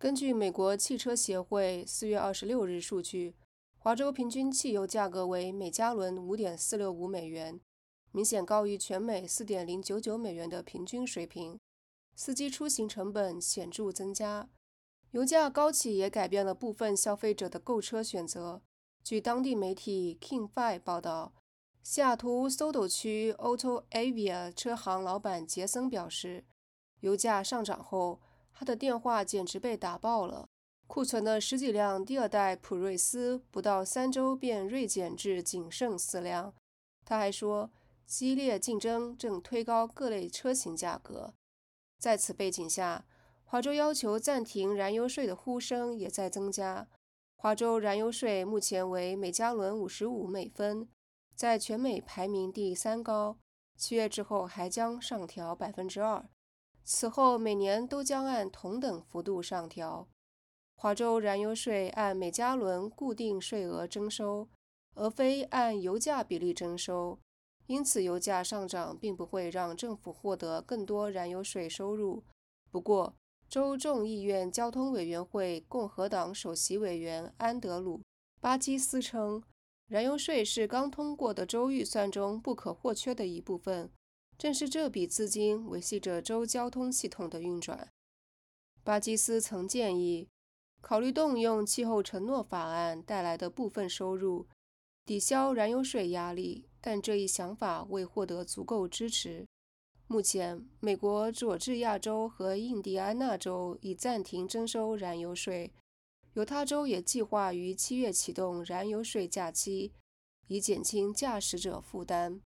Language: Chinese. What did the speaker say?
根据美国汽车协会4月26日数据，华州平均汽油价格为每加仑5.465美元，明显高于全美4.099美元的平均水平。司机出行成本显著增加，油价高企也改变了部分消费者的购车选择。据当地媒体 King5 报道，西雅图 SoDo 区 AutoAvia 车行老板杰森表示，油价上涨后，他的电话简直被打爆了。库存的10几辆第二代普锐斯不到3周便锐减至仅剩4辆。他还说，激烈竞争正推高各类车型价格。在此背景下，华州要求暂停燃油税的呼声也在增加。华州燃油税目前为每加仑55美分，在全美排名第3高，7月之后还将上调2%。此后每年都将按同等幅度上调。华州燃油税按每加仑固定税额征收，而非按油价比例征收，因此油价上涨并不会让政府获得更多燃油税收入。不过，州众议院交通委员会共和党首席委员安德鲁·巴基斯称，燃油税是刚通过的州预算中不可或缺的一部分，正是这笔资金维系着州交通系统的运转。巴基斯曾建议考虑动用气候承诺法案带来的部分收入抵消燃油税压力，但这一想法未获得足够支持。目前，美国佐治亚州和印第安纳州已暂停征收燃油税，犹他州也计划于7月启动燃油税假期，以减轻驾驶者负担。